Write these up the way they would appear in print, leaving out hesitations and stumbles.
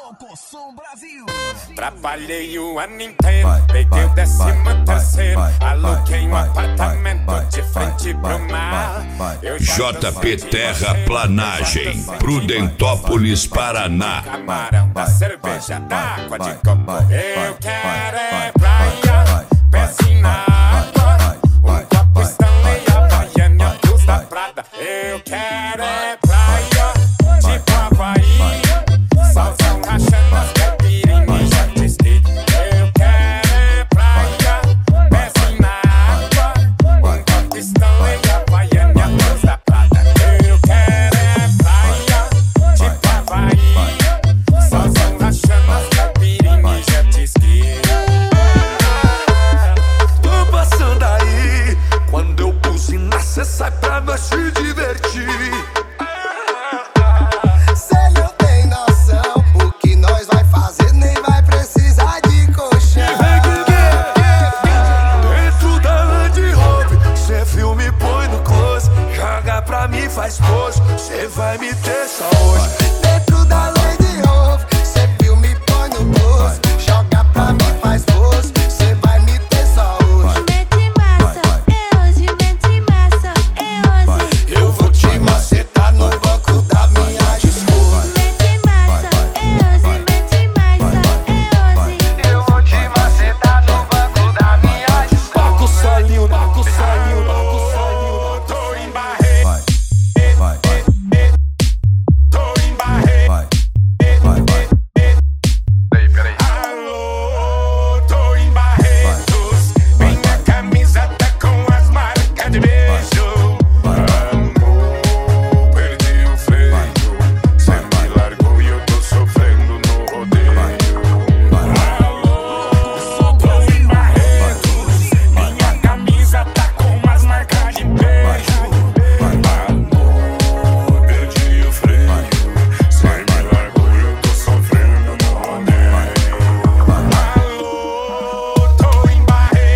Alcossom Brasil. Trabalhei o ano inteiro, peguei o 13º, aluguei um apartamento de frente pro mar. JP Terraplanagem, Prudentópolis, Paraná. Camarão da cerveja, da água de coco. Eu quero é praia, pezinho na água, um copo Stanley, Havaiana e a blusa da Prada. Eu quero é praia, tipo Havaí, solzão rachando as caipirinhas, jet ski. Eu quero é praia, pezinho na água, um copo Stanley, Havaiana e a blusa da Prada. Eu quero é praia, tipo Havaí, solzão rachando as caipirinhas, jet ski. Tô passando aí, quando eu buzinar cê sai pra nós se divertir. Cê não tem noção, o que nós vai fazer nem vai precisar de colchão. Dentro da Land Rover, cê filme põe no close, joga pra mim, faz pose, cê vai me ter só hoje. Dentro da Land Rover, cê filme põe no close, joga pra mim, faz pose, cê vai me ter só hoje. Mete massa, é hoje, mete massa, é hoje. Eu vou te macetar no banco da minha esposa. Mete massa, é hoje, mete massa, é hoje. Eu vou te macetar no banco da minha esposa. Baco salinho, baco salinho, baco salinho. Tô em Barre, tô em Barre. Alô, tô em Barretos. Minha camisa tá com as marcas de beijo. Amor, perdi o freio. Cê me largou e eu tô sofrendo no rodeio. Alô, tô em Barretos. Minha camisa tá com as marcas de beijo. Amor, perdi o freio. Cê me largou e eu tô sofrendo no rodeio. Alô, tô em Barre,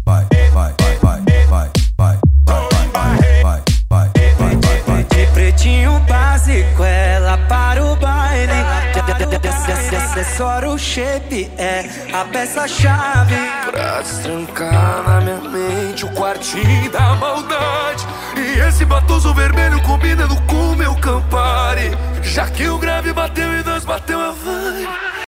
De pretinho básico, ela para o baile. De acessório, o shape é a peça-chave. Pra destrancar na minha mente o quartinho da maldade. E esse batoso vermelho combinando com o meu Campari. Já que o grave bateu e nós bateu a vibe.